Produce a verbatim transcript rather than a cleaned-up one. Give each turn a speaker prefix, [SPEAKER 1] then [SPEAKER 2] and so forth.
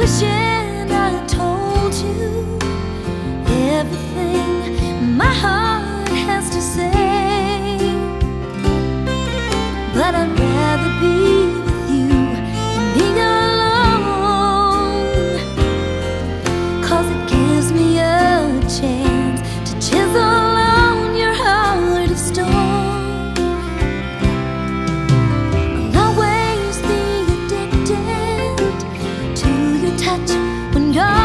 [SPEAKER 1] wishing I told you everything my heart has to say, but I'd rather be with you than being alone, 'cause it gives me a chance to chisel on your heart of stone. I'll always be addicted to your touch when you're